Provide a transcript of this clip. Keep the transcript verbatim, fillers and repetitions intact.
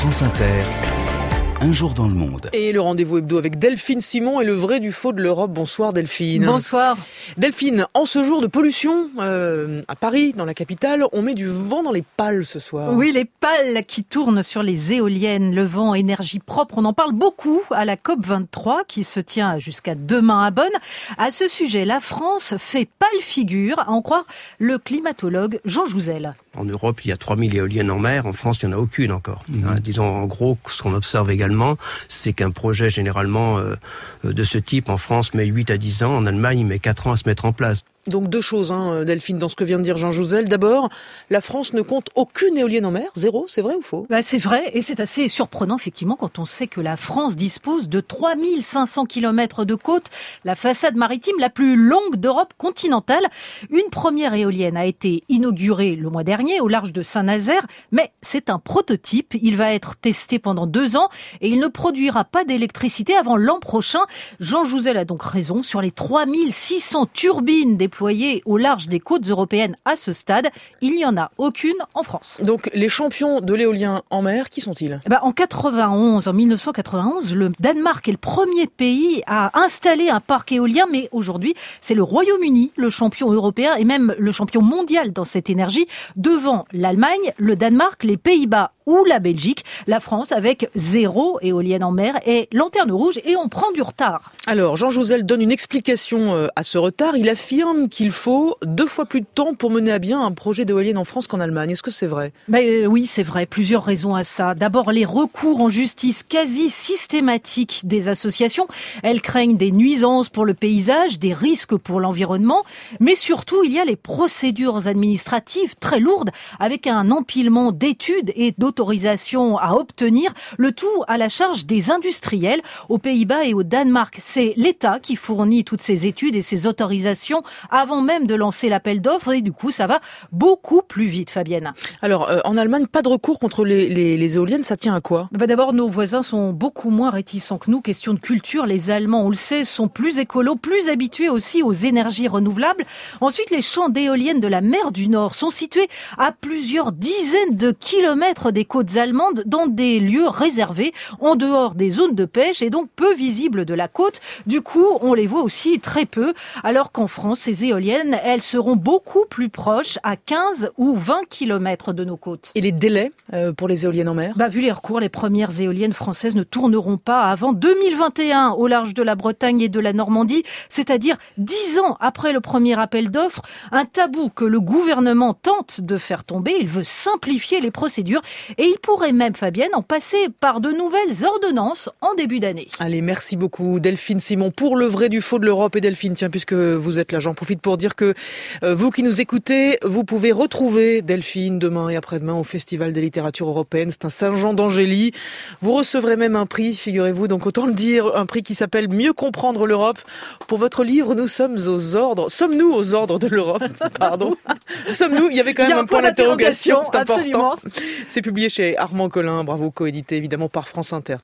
France Inter, un jour dans le monde. Et le rendez-vous hebdo avec Delphine Simon et le vrai du faux de l'Europe. Bonsoir Delphine. Bonsoir. Delphine, en ce jour de pollution, euh, à Paris, dans la capitale, on met du vent dans les pales ce soir. Oui, les pales qui tournent sur les éoliennes, le vent, énergie propre. On en parle beaucoup à la COP vingt-trois qui se tient jusqu'à demain à Bonn. À ce sujet, la France fait pâle figure, à en croire le climatologue Jean Jouzel. En Europe, il y a trois mille éoliennes en mer. En France, il n'y en a aucune encore. Mmh. Hein, disons, en gros, ce qu'on observe également, c'est qu'un projet, généralement, euh, de ce type, en France, met huit à dix ans. En Allemagne, il met quatre ans à se mettre en place. Donc deux choses, hein, Delphine, dans ce que vient de dire Jean Jouzel. D'abord, la France ne compte aucune éolienne en mer, zéro, c'est vrai ou faux ? Bah, c'est vrai, et c'est assez surprenant, effectivement, quand on sait que la France dispose de trois mille cinq cents kilomètres de côte, la façade maritime la plus longue d'Europe continentale. Une première éolienne a été inaugurée le mois dernier au large de Saint-Nazaire, mais c'est un prototype. Il va être testé pendant deux ans et il ne produira pas d'électricité avant l'an prochain. Jean Jouzel a donc raison. Sur les trois mille six cents turbines déployées au large des côtes européennes à ce stade, il n'y en a aucune en France. Donc les champions de l'éolien en mer, qui sont-ils ? Eh ben, en quatre-vingt-onze, en mille neuf cent quatre-vingt-onze, le Danemark est le premier pays à installer un parc éolien, mais aujourd'hui, c'est le Royaume-Uni, le champion européen et même le champion mondial dans cette énergie, devant l'Allemagne, le Danemark, les Pays-Bas ou la Belgique. La France avec zéro éolienne en mer est lanterne rouge et on prend du retard. Alors, Jean Jouzel donne une explication à ce retard. Il affirme qu'il faut deux fois plus de temps pour mener à bien un projet d'éolienne en France qu'en Allemagne. Est-ce que c'est vrai ? Ben, euh, oui, c'est vrai. Plusieurs raisons à ça. D'abord, les recours en justice quasi systématiques des associations. Elles craignent des nuisances pour le paysage, des risques pour l'environnement. Mais surtout, il y a les procédures administratives très lourdes avec un empilement d'études et d'autres autorisation à obtenir, le tout à la charge des industriels. Aux Pays-Bas et au Danemark, c'est l'État qui fournit toutes ces études et ces autorisations avant même de lancer l'appel d'offres et du coup, ça va beaucoup plus vite, Fabienne. Alors, euh, en Allemagne, pas de recours contre les, les, les éoliennes, ça tient à quoi ? Bah d'abord, nos voisins sont beaucoup moins réticents que nous. Question de culture, les Allemands, on le sait, sont plus écolos, plus habitués aussi aux énergies renouvelables. Ensuite, les champs d'éoliennes de la mer du Nord sont situés à plusieurs dizaines de kilomètres des côtes allemandes dans des lieux réservés en dehors des zones de pêche et donc peu visibles de la côte. Du coup, on les voit aussi très peu, alors qu'en France, ces éoliennes, elles seront beaucoup plus proches à quinze ou vingt kilomètres de nos côtes. Et les délais euh, pour les éoliennes en mer ? Bah, vu les recours, les premières éoliennes françaises ne tourneront pas avant deux mille vingt et un au large de la Bretagne et de la Normandie, c'est-à-dire dix ans après le premier appel d'offres. Un tabou que le gouvernement tente de faire tomber. Il veut simplifier les procédures. Et il pourrait même, Fabienne, en passer par de nouvelles ordonnances en début d'année. Allez, merci beaucoup Delphine Simon pour le vrai du faux de l'Europe. Et Delphine, tiens, puisque vous êtes là, j'en profite pour dire que euh, vous qui nous écoutez, vous pouvez retrouver Delphine demain et après-demain au Festival des littératures européennes. C'est un Saint-Jean d'Angély. Vous recevrez même un prix, figurez-vous, donc autant le dire, un prix qui s'appelle Mieux comprendre l'Europe. Pour votre livre, nous sommes aux ordres. Sommes-nous aux ordres de l'Europe ? Pardon. Sommes-nous ? Il y avait quand même un, un point d'interrogation, c'est important. Absolument. C'est publié chez Armand Collin, bravo, coédité évidemment par France Inter.